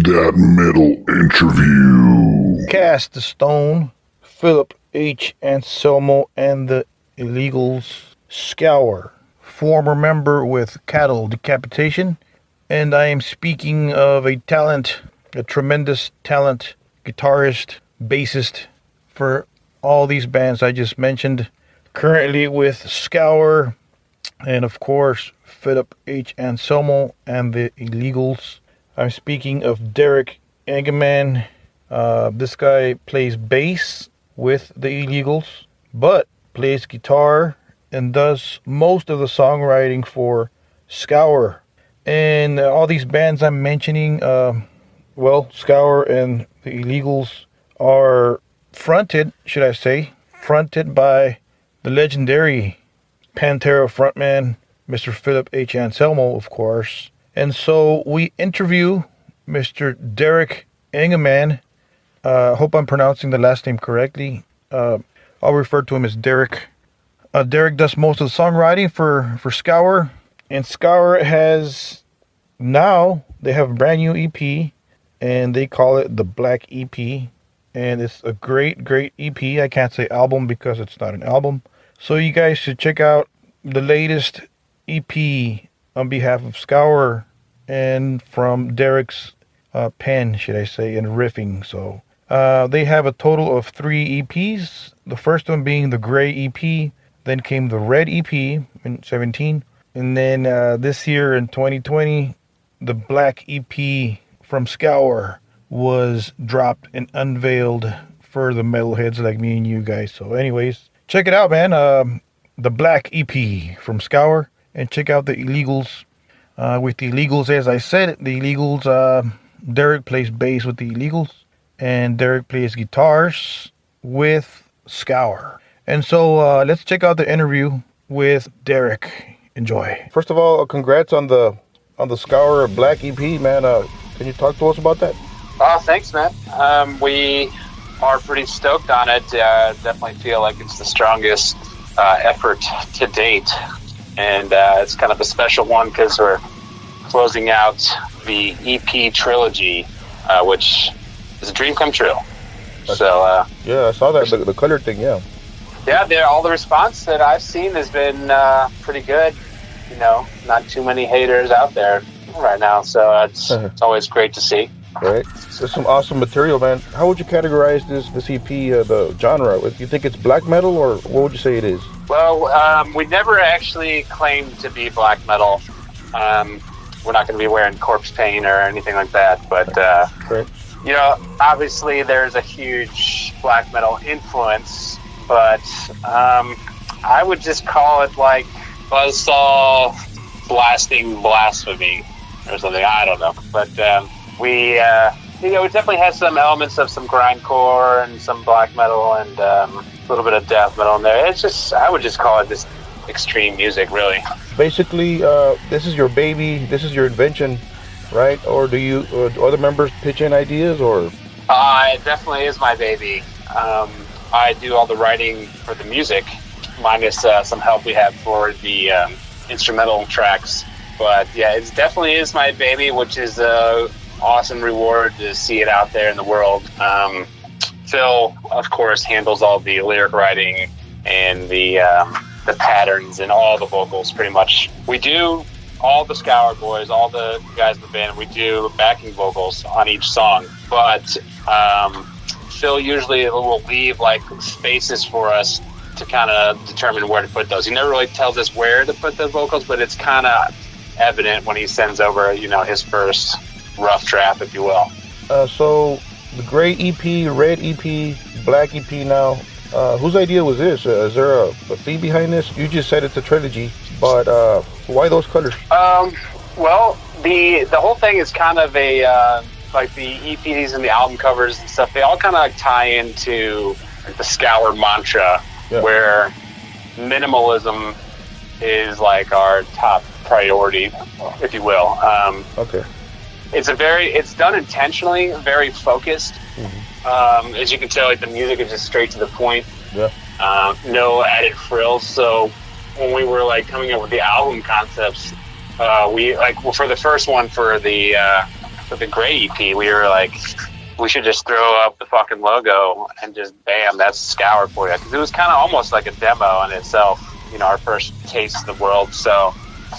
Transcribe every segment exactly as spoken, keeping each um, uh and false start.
That Metal Interview. Cast the Stone, Philip H. Anselmo and the Illegals, Scour, former member with Cattle Decapitation, and I am speaking of a talent, a tremendous talent, guitarist, bassist for all these bands I just mentioned, currently with Scour, and of course Philip H. Anselmo and the Illegals. I'm speaking of Derek Engelman. Uh, this guy plays bass with the Illegals, but plays guitar and does most of the songwriting for Scour. And uh, all these bands I'm mentioning, uh, well, Scour and the Illegals are fronted, should I say, fronted by the legendary Pantera frontman, Mister Philip H. Anselmo, of course. And so we interview Mister Derek Engelman. I uh, hope I'm pronouncing the last name correctly. Uh, I'll refer to him as Derek. Uh, Derek does most of the songwriting for, for Scour. And Scour has, now, they have a brand new E P. And they call it the Black E P. And it's a great, great E P. I can't say album because it's not an album. So you guys should check out the latest E P on behalf of Scour and from Derek's uh, pen, should I say, and riffing. So uh, they have a total of three E Ps. The first one being the Gray E P. Then came the Red E P in seventeen. And then uh, this year in twenty twenty, the Black E P from Scour was dropped and unveiled for the metalheads like me and you guys. So anyways, check it out, man. Um, the Black E P from Scour. And check out the Illegals. Uh, with the Illegals, as I said, the Illegals, uh, Derek plays bass with the Illegals. And Derek plays guitars with Scour. And so uh, let's check out the interview with Derek. Enjoy. First of all, congrats on the on the Scour Black E P, man. Uh, can you talk to us about that? Oh, thanks, man. Um, we are pretty stoked on it. Uh, definitely feel like it's the strongest uh, effort to date. And uh, it's kind of a special one because we're closing out the E P trilogy, uh, which is a dream come true. So uh, yeah, I saw that the, the color thing. Yeah, yeah. There, all the response that I've seen has been uh, pretty good. You know, not too many haters out there right now, so it's it's always great to see. Right, there's some awesome material, man. How would you categorize this this E P, uh, the genre? Do you think it's black metal, or what would you say it is? Well, um, we never actually claimed to be black metal. Um, we're not going to be wearing corpse paint or anything like that. But, uh, right. you know, obviously there's a huge black metal influence. But um, I would just call it like buzzsaw blasting blasphemy or something. I don't know. But um, we, uh, you know, it definitely has some elements of some grindcore and some black metal and um, a little bit of death metal in there. It's just, I would just call it just extreme music, really. Basically, uh, this is your baby, this is your invention, right? Or do you, uh, do other members pitch in ideas, or? Uh, it definitely is my baby. Um, I do all the writing for the music, minus uh, some help we have for the um, instrumental tracks. But yeah, it definitely is my baby, which is a awesome reward to see it out there in the world. Um, Phil, of course, handles all the lyric writing and the um, the patterns and all the vocals, pretty much. We do, all the Scour boys, all the guys in the band, we do backing vocals on each song. But um, Phil usually will leave like spaces for us to kind of determine where to put those. He never really tells us where to put the vocals, but it's kind of evident when he sends over, you know, his first rough draft, if you will. Uh, so the Gray E P, Red E P, Black E P now. Uh, whose idea was this? Uh, is there a, a theme behind this? You just said it's a trilogy, but uh, why those colors? Um, well, the the whole thing is kind of a uh, like the E Ps and the album covers and stuff. They all kind of like tie into like the Scour mantra, yeah, where minimalism is like our top priority, if you will. Um, okay. It's a very, it's done intentionally, very focused. Mm-hmm. Um, as you can tell, like the music is just straight to the point. Yeah. Uh, no added frills. So when we were like coming up with the album concepts, uh, we like well, for the first one for the uh, with the Gray E P, we were like, we should just throw up the fucking logo and just bam, that's Scour for you. Because it was kind of almost like a demo in itself, you know, our first taste of the world. So,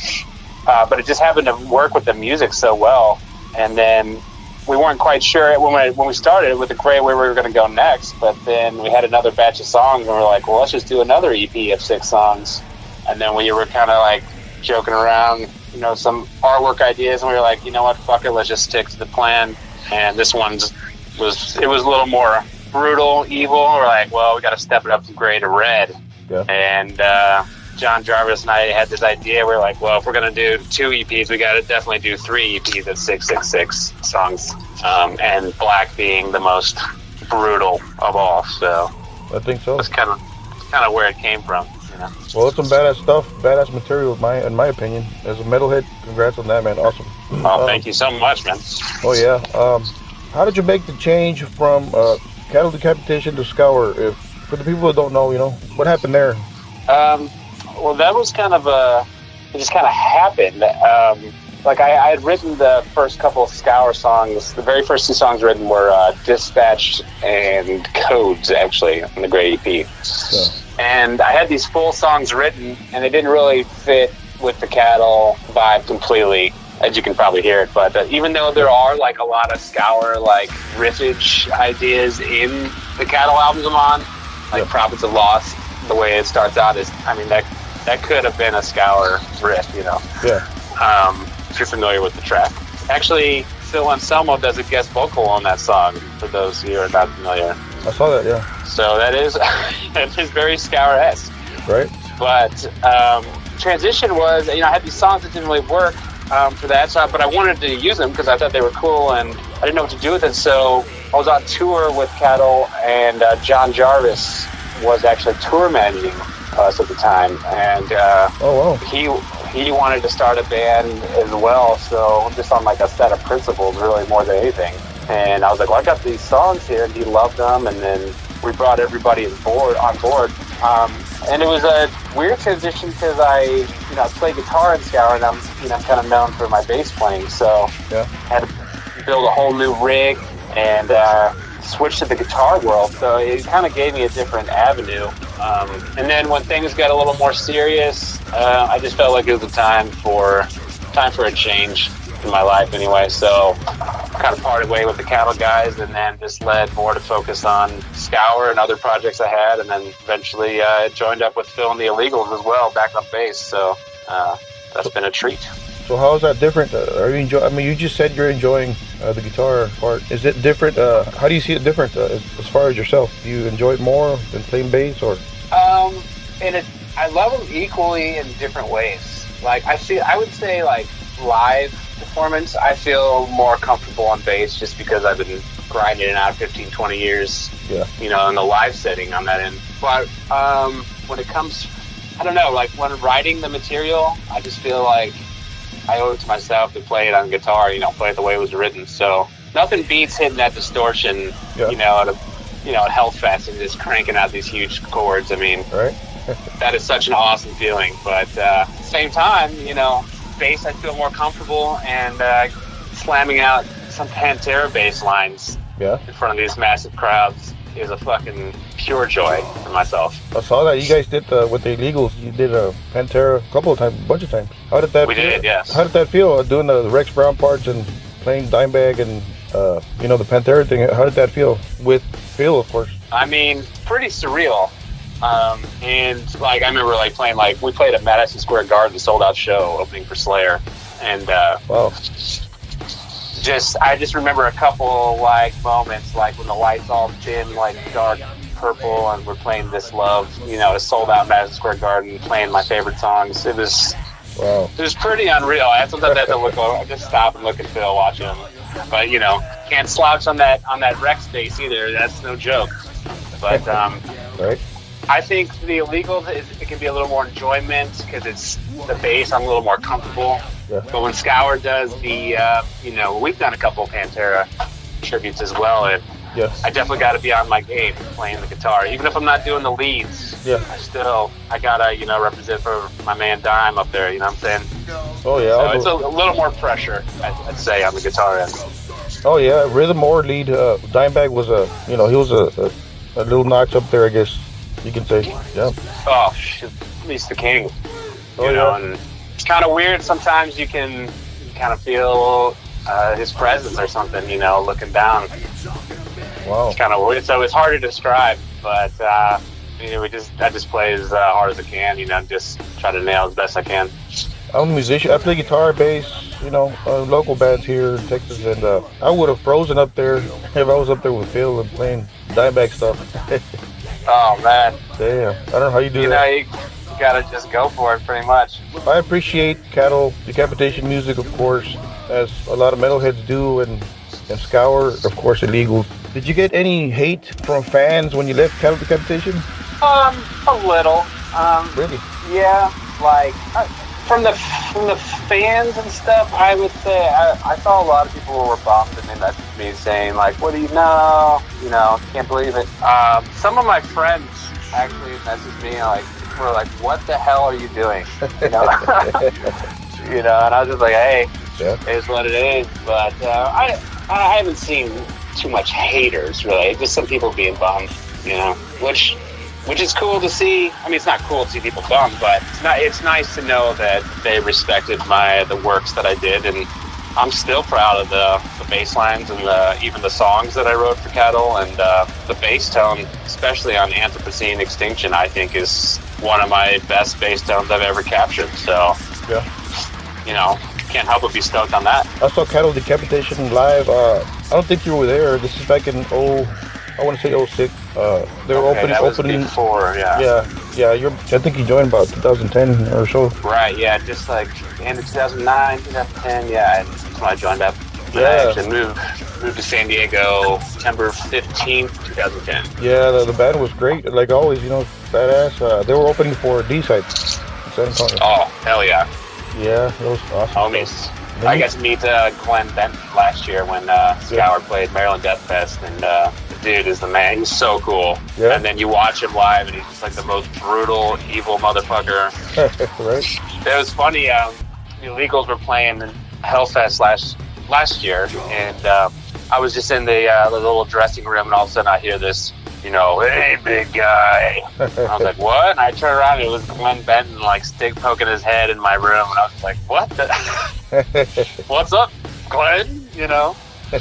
uh, but it just happened to work with the music so well. And then we weren't quite sure when we, when we started with the Gray where we were going to go next. But then we had another batch of songs, and we were like, well, let's just do another E P of six songs. And then we were kind of like joking around, you know, some artwork ideas, and we were like, you know what, fuck it, let's just stick to the plan. And this one's was it was a little more brutal, evil. We're like, well, we got to step it up from Gray to Red. Yeah. And uh, John Jarvis and I had this idea. We were like, well, if we're gonna do two E Ps, we got to definitely do three E Ps of six six six songs. Um, and Black being the most brutal of all. So I think so. That's kind of kind of where it came from. You know? Well, it's some badass stuff, badass material, in my in my opinion. As a metalhead, congrats on that, man. Awesome. Oh, um, thank you so much, man. Oh yeah. Um, how did you make the change from uh, Cattle Decapitation to Scour? If for the people that don't know, you know, what happened there? Um, well, that was kind of a it just kind of happened. Um, like I, I had written the first couple of Scour songs. The very first two songs written were uh, Dispatch and Codes, actually, on the Gray E P. Yeah. And I had these full songs written, and they didn't really fit with the Cattle vibe completely, as you can probably hear it. But uh, even though there are like a lot of Scour like riffage ideas in the Cattle albums I'm on, like yeah. Prophets of Lost, the way it starts out is, I mean, that that could have been a Scour riff, you know. Yeah. Um, if you're familiar with the track. Actually, Phil Anselmo does a guest vocal on that song, for those who are not familiar. I saw that, yeah. So that is that is very Scour-esque. Right. But um, transition was, you know, I had these songs that didn't really work um, for that, so, but I wanted to use them because I thought they were cool, and I didn't know what to do with it. So I was on tour with Cattle, and uh, John Jarvis was actually tour managing us at the time, and uh, oh wow. he he wanted to start a band as well. So just on like a set of principles, really more than anything. And I was like, well, I got these songs here, and he loved them. And then we brought everybody on board. On board. Um, and it was a weird transition because I, you know, I play guitar in Scour, and I'm, you know, kind of known for my bass playing. So yeah. I had to build a whole new rig and uh, switch to the guitar world. So it kind of gave me a different avenue. Um, and then when things got a little more serious, uh, I just felt like it was a time for time for a change in my life anyway. So kind of parted way with the Cattle guys, and then just led more to focus on Scour and other projects I had, and then eventually uh, joined up with Phil and the Illegals as well, back on bass. So uh, that's been a treat. So how is that different? Uh, are you enjoy? I mean, you just said you're enjoying uh, the guitar part. Is it different? Uh, how do you see it different uh, as, as far as yourself? Do you enjoy it more than playing bass, or? Um, and it, I love them equally in different ways. Like I see, I would say like live performance, I feel more comfortable on bass just because I've been grinding it out fifteen, twenty years. Yeah. You know, in the live setting on that end. But um, when it comes, I don't know, like when writing the material, I just feel like I owe it to myself to play it on guitar, you know, play it the way it was written. So nothing beats hitting that distortion, yeah. you know, at a, you know, at Hellfest and just cranking out these huge chords. I mean, right. that is such an awesome feeling. But uh, at the same time, you know, bass, I feel more comfortable, and uh, slamming out some Pantera bass lines yeah. in front of these massive crowds is a fucking pure joy for myself. I saw that you guys did uh, with the Illegals. You did a Pantera a couple of times, a bunch of times. How did that? We feel? did, yes. How did that feel? Uh, doing the Rex Brown parts and playing Dimebag and uh, you know, the Pantera thing. How did that feel with Phil, of course? I mean, pretty surreal. Um, and like I remember like playing like we played at Madison Square Garden, sold out show opening for Slayer, and uh, wow. Just I just remember a couple like moments like when the lights all dim like dark purple and we're playing This Love, you know, a sold out Madison Square Garden, playing my favorite songs. It was wow. It was pretty unreal. I sometimes had to look over, I just stop and look at Phil, watch him. But you know, can't slouch on that on that Rex bass either. That's no joke. But um, right. I think the Illegals, it, it can be a little more enjoyment because it's the bass. I'm a little more comfortable. Yeah. But when Scour does the, uh, you know, we've done a couple of Pantera tributes as well, and yes. I definitely got to be on my game playing the guitar. Even if I'm not doing the leads, yeah. I still, I got to, you know, represent for my man Dime up there, you know what I'm saying? Oh yeah. So I'll it's go- a, a little more pressure, I'd, I'd say, on the guitar end. Oh yeah, rhythm or lead. Uh, Dimebag was a, you know, he was a, a, a little notch up there, I guess you can say. Yeah. Oh, shit, he's the king. Oh, You know, yeah. and it's kind of weird. Sometimes you can kind of feel uh, his presence or something. You know, looking down. Wow. It's kind of weird. So it's hard to describe, but uh, you know, we just I just play as uh, hard as I can. You know, just try to nail as best I can. I'm a musician. I play guitar, bass, you know, uh, local bands here in Texas, and uh, I would have frozen up there if I was up there with Phil and playing Dimebag stuff. Oh man, Damn, I don't know how you do you know that. you, you gotta just go for it, pretty much. I appreciate Cattle Decapitation music, of course, as a lot of metalheads do, and and Scour, of course, illegal. Did you get any hate from fans when you left Cattle Decapitation? Um, a little. Um, Really? yeah, like uh, from the from the fans and stuff. I would say I, I saw a lot of people were bummed and they messaged me saying like, "What do you know? You know, can't believe it." Um, some of my friends actually messaged me like, "Were like, what the hell are you doing?" You know, you know, and I was just like, "Hey, Yeah. it is what it is." But uh, I I haven't seen too much haters really. Just some people being bummed, you know, which. Which is cool to see. I mean, it's not cool to see people bummed, but it's not. It's nice to know that they respected my the works that I did, and I'm still proud of the the bass lines and the, even the songs that I wrote for Cattle, and uh, the bass tone, especially on Anthropocene Extinction, I think is one of my best bass tones I've ever captured. So, Yeah. you know, can't help but be stoked on that. I saw Cattle Decapitation live. Uh, I don't think you were there. This is back in oh, I want to say oh six. Uh, they were Okay, opening, that was opening. before, yeah. Yeah, yeah. You're. I think you joined about two thousand ten or so. Right, yeah, just like end of two thousand nine, two thousand ten, yeah, that's when I joined up. And I Yeah. actually moved, moved to San Diego September fifteenth, twenty ten. Yeah, the, the band was great. Like always, you know, badass. Uh, they were opening for D-Side in San Antonio. Oh, hell yeah. Yeah, that was awesome. Homies. Then I you- got to meet uh, Glenn Benton last year when uh, Scour played Maryland Death Fest, and uh, the dude is the man. He's so cool. Yeah. And then you watch him live, and he's just like the most brutal, evil motherfucker. Right? It was funny. Um, the Illegals were playing in Hellfest last last year, and uh, I was just in the, uh, the little dressing room, and all of a sudden I hear this, you know, "Hey, big guy." I was like, "What?" And I turned around, and it was Glenn Benton, like stick poking his head in my room, and I was like, "What? The What's up, Glenn?" You know.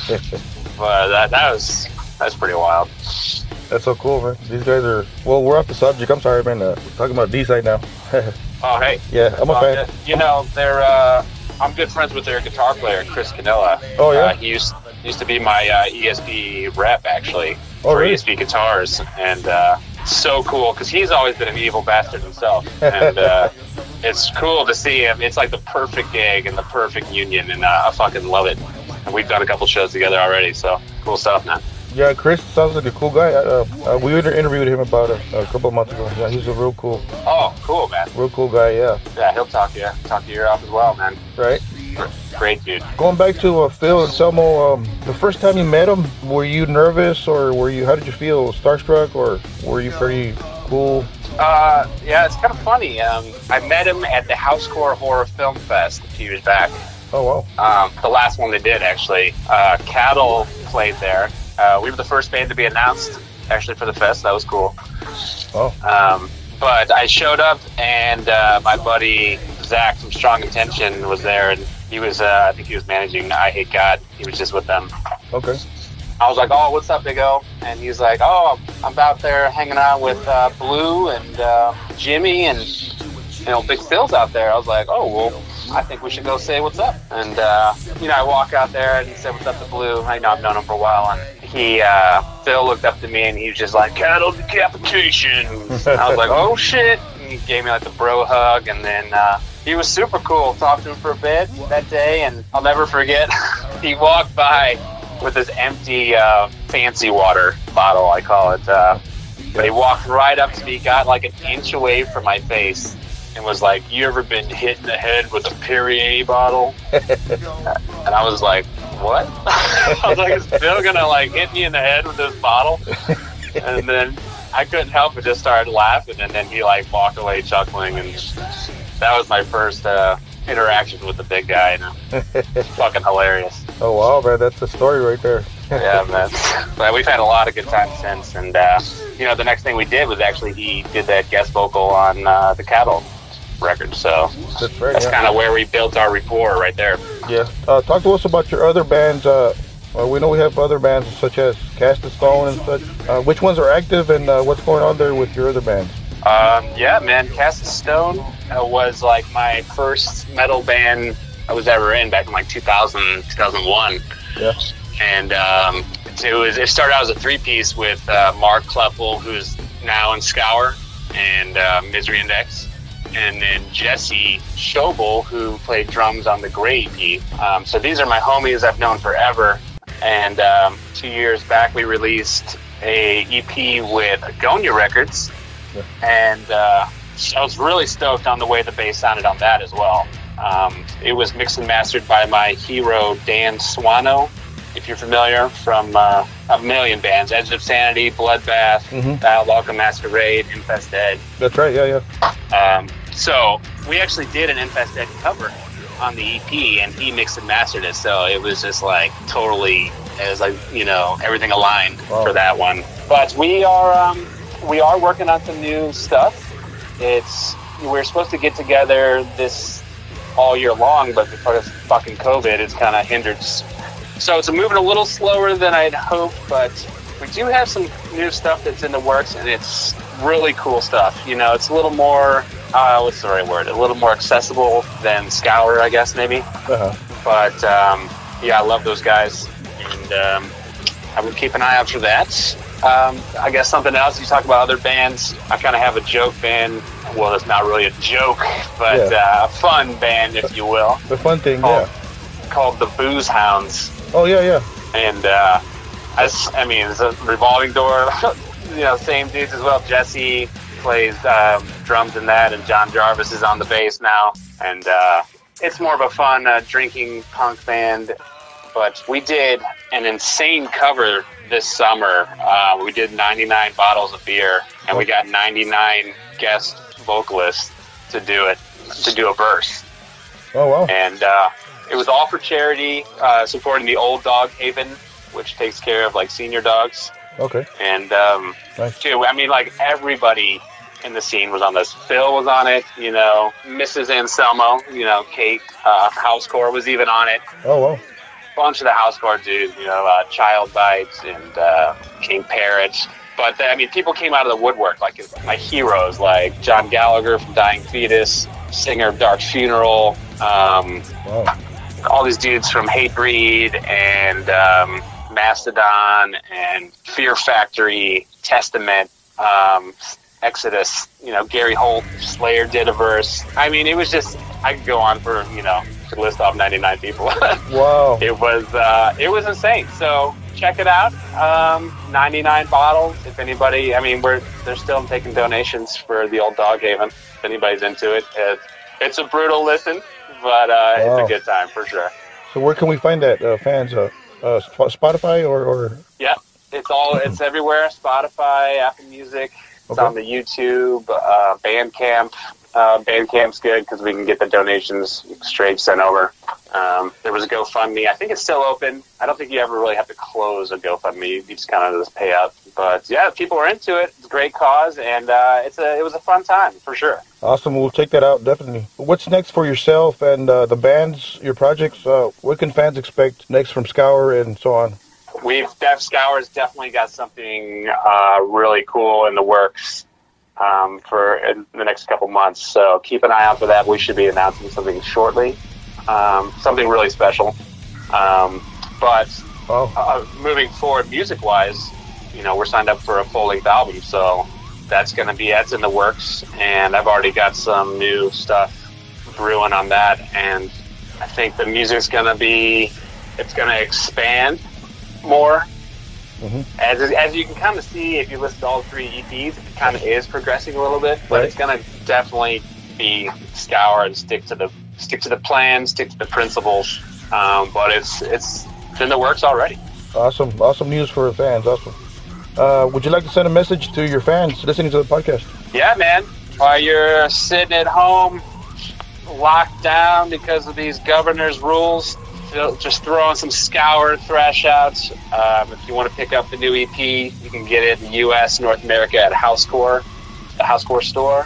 But that that was that's pretty wild. That's so cool, man. These guys are. Well, we're off the subject. I'm sorry, man. Uh, we're talking about D-Side now. Oh, hey. Yeah, I'm a Well, fan. You know, they're. Uh, I'm good friends with their guitar player, Chris Canella. Oh, yeah? Uh, he used used to be my uh, E S P rep, actually, Oh, for really? E S P guitars, and uh, so cool because he's always been an evil bastard himself, and uh, it's cool to see him. It's like the perfect gig and the perfect union, and uh, I fucking love it. And we've done a couple shows together already, so cool stuff, man. Yeah, Chris sounds like a cool guy. Uh, uh, we inter- interviewed him about a, a couple of months ago. Yeah, he's a real cool, Oh, cool, man. real cool guy. Yeah, Yeah, he'll talk you talk your ear off as well, man. right. Great dude. Going back to uh, Phil and Selmo, um, the first time you met him, were you nervous or were you? How did you feel? Starstruck or were you pretty cool? Uh, yeah, it's kind of funny. Um, I met him at the Housecore Horror Film Fest a few years back. Oh wow. Um, the last one they did, actually. Uh, Cattle played there. Uh, we were the first band to be announced, actually, for the fest. That was cool. Oh. Um, but I showed up, and uh, my buddy Zach from Strong Intention was there, and he was, uh, I think he was managing I Hate God. He was just with them. Okay. I was like, "Oh, what's up, Big O?" And he was like, "Oh, I'm out there hanging out with uh, Blue and uh, Jimmy, and you know, Big Phil's out there." I was like, "Oh, well, I think we should go say what's up." And uh, you know, I walk out there and he said, "What's up to Blue?" I know I've known him for a while, and he, uh, Phil looked up to me and he was just like, "Cattle Decapitation." I was like, "Oh shit!" And he gave me like the bro hug, and then uh, he was super cool. Talked to him for a bit that day, and I'll never forget. He walked by with this empty uh, fancy water bottle, I call it. Uh, but he walked right up to me, got like an inch away from my face, and was like, "You ever been hit in the head with a Perrier bottle?" And I was like, "What?" I was like, "Is Phil gonna like hit me in the head with this bottle?" And then I couldn't help but just started laughing, and then he like walked away chuckling, and that was my first uh, interactions with the big guy. You know? It's fucking hilarious. Oh wow, man, that's a story right there. Yeah, man. But we've had a lot of good times since, and uh, you know, the next thing we did was actually he did that guest vocal on uh, the Cattle record. So that's right. That's yeah. kind of where we built our rapport right there. Yeah. Uh, talk to us about your other bands. Uh, well, we know we have other bands such as Cast of Stone and such. Uh, which ones are active, and uh, what's going on there with your other bands? Um, yeah, man. Cast of Stone uh, was like my first metal band I was ever in back in like two thousand, two thousand one. Yeah. And um, it was it started out as a three-piece with uh, Mark Kleppel, who's now in Scour, and uh, Misery Index, and then Jesse Schobel, who played drums on the Grey E P. Um, so these are my homies I've known forever. And um, two years back, we released a E P with Agonia Records, yeah. and uh, I was really stoked on the way the bass sounded on that as well. Um, it was mixed and mastered by my hero Dan Swano, if you're familiar, from uh, a million bands: Edge of Sanity, Bloodbath, mm-hmm. Dial Welcome Masquerade, Infested. That's right, yeah, yeah. Um, so we actually did an Infested cover on the E P, and he mixed and mastered it. So it was just like totally, it was like, you know, everything aligned wow. for that one. But we are um, we are working on some new stuff. It's we're supposed to get together this all year long, but because of fucking COVID, it's kind of hindered. So it's moving a little slower than I'd hoped, but we do have some new stuff that's in the works, and it's really cool stuff. You know, it's a little more, uh, what's the right word? A little more accessible than Scour, I guess, maybe. Uh-huh. But, um, yeah, I love those guys, and um, I would keep an eye out for that. Um, I guess something else, you talk about other bands. I kind of have a joke band. Well, it's not really a joke, but yeah. uh, a fun band, if you will. The fun thing, called, yeah. Called the Booze Hounds. Oh, yeah, yeah. And, uh, I, I mean, it's a revolving door, you know, same dudes as well. Jesse plays um, drums in that, and John Jarvis is on the bass now. And uh, it's more of a fun uh, drinking punk band. But we did an insane cover this summer. Uh, we did ninety-nine bottles of beer, and we got ninety-nine guest vocalists to do it, to do a verse. Oh, wow. And uh, it was all for charity, uh, supporting the Old Dog Haven, which takes care of like senior dogs. Okay. And um, nice. too, I mean, like everybody in the scene was on this. Phil was on it, you know. Missus Anselmo, you know, Kate uh, Housecore was even on it. Oh wow. Bunch of the Housecore dudes, you know, uh, Child Bites and uh, King Parrot. But I mean, people came out of the woodwork, like my heroes, like John Gallagher from Dying Fetus, singer of Dark Funeral. Um, wow. All these dudes from Hatebreed and um, Mastodon and Fear Factory, Testament, um, Exodus, you know, Gary Holt, Slayer did a verse. I mean, it was just, I could go on for, you know, could list off ninety-nine people. Wow. It was, uh, it was insane. So check it out. Um, ninety-nine bottles. If anybody, I mean, we're, they're still taking donations for the Old Dog Haven. If anybody's into it, it's, it's a brutal listen, but uh, wow. It's a good time for sure. So where can we find that, uh, fans? Uh, uh, Spotify or, or? Yeah, it's all, it's everywhere. Spotify, Apple Music. It's okay. On the YouTube, uh, Bandcamp. Uh, Bandcamp's good because we can get the donations straight sent over. Um, there was a GoFundMe. I think it's still open. I don't think you ever really have to close a GoFundMe. You just kind of just pay up. But yeah, people are into it. It's a great cause, and uh, it's a it was a fun time for sure. Awesome. We'll check that out definitely. What's next for yourself and uh, the bands, your projects? Uh, what can fans expect next from Scour and so on? We've Def Scour's definitely got something uh, really cool in the works um, for in the next couple months. So keep an eye out for that. We should be announcing something shortly, um, something really special. Um, but oh. uh, moving forward, music-wise, you know, we're signed up for a full-length album, so that's going to be that's in the works. And I've already got some new stuff brewing on that, and I think the music's going to be it's going to expand more. Mm-hmm. As as you can kind of see, if you listen to all three E Ps, it kind of is progressing a little bit, but right. It's going to definitely be Scour and stick to the stick to the plan, stick to the principles. Um, but it's it's in the works already. Awesome, awesome news for the fans. Awesome. Uh, would you like to send a message to your fans listening to the podcast? Yeah, man. While you're sitting at home locked down because of these governor's rules. Just throw on some Scour thrash outs. Um, if you want to pick up the new E P, you can get it in the U S, North America at Housecore, the Housecore store.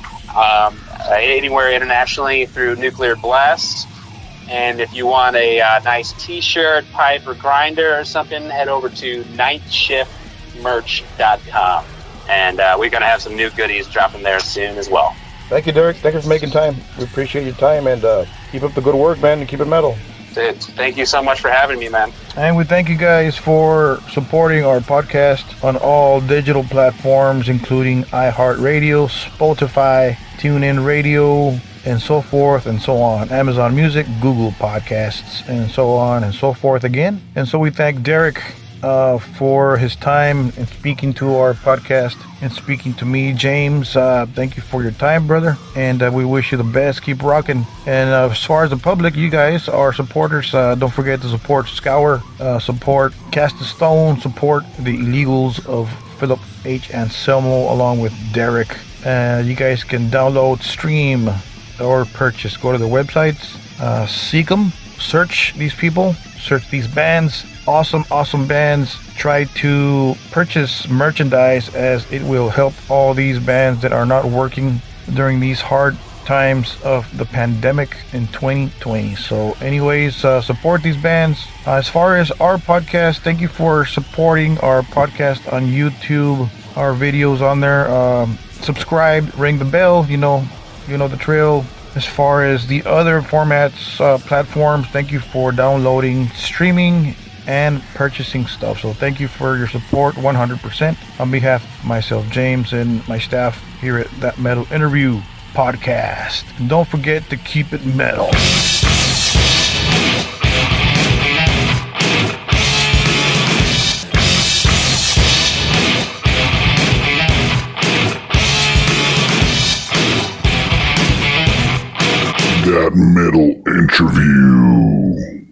Um, anywhere internationally through Nuclear Blast. And if you want a uh, nice t-shirt, pipe, or grinder or something, head over to night shift merch dot com. And uh, we're going to have some new goodies dropping there soon as well. Thank you, Derek. Thank you for making time. We appreciate your time, and uh, keep up the good work, man, and keep it metal. Thank you so much for having me, man. And we thank you guys for supporting our podcast on all digital platforms, including iHeartRadio, Spotify, TuneIn Radio, and so forth and so on. Amazon Music, Google Podcasts, and so on and so forth again. And so we thank Derek uh, for his time in speaking to our podcast and speaking to me, James. Uh, thank you for your time, brother. And uh, we wish you the best. Keep rocking. And uh, as far as the public, you guys are supporters. Uh, don't forget to support Scour, uh, support Cast the Stone, support the Illegals of Philip H. Anselmo along with Derek. Uh, you guys can download, stream, or purchase. Go to the websites, uh, seek them, search these people, search these bands. Awesome, awesome bands. Try to purchase merchandise, as it will help all these bands that are not working during these hard times of the pandemic in twenty twenty. So anyways, uh, support these bands. Uh, as far as our podcast, thank you for supporting our podcast on YouTube, our videos on there. Um, subscribe, ring the bell, you know, you know the drill. As far as the other formats, uh, platforms, thank you for downloading, streaming, and purchasing stuff. So thank you for your support one hundred percent on behalf of myself, James, and my staff here at That Metal Interview Podcast. And don't forget to keep it metal. That Metal Interview.